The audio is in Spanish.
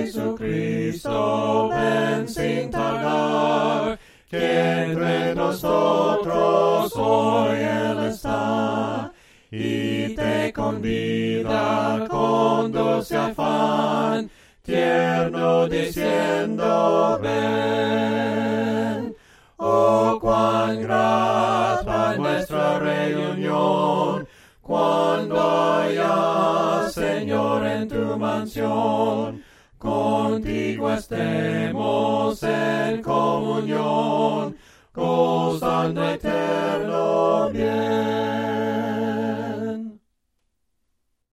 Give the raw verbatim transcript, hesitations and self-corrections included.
Jesucristo, ven sin tardar, que entre nosotros hoy Él está, y te convida con dulce afán, tierno diciendo ven. Oh, cuán grata nuestra reunión, cuando haya, Señor, en tu mansión, contigo estemos en comunión, gozando eterno bien.